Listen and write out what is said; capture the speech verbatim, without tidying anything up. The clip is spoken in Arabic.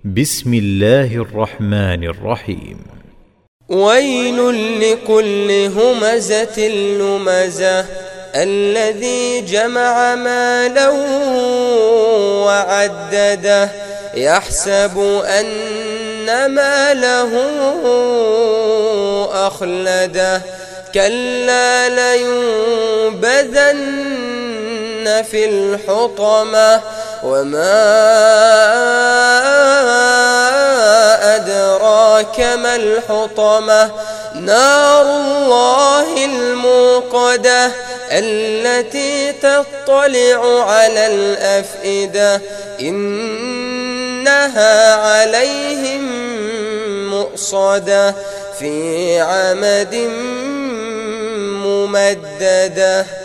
بسم الله الرحمن الرحيم. ويل لكل همزة لمزة الذي جمع مالا وعدده يحسب أن ماله أخلده كلا لينبذن في الحطمة وما أدراك ما الحطمة نار الله الموقدة التي تطلع على الأفئدة إنها عليهم مؤصدة في عمد ممددة.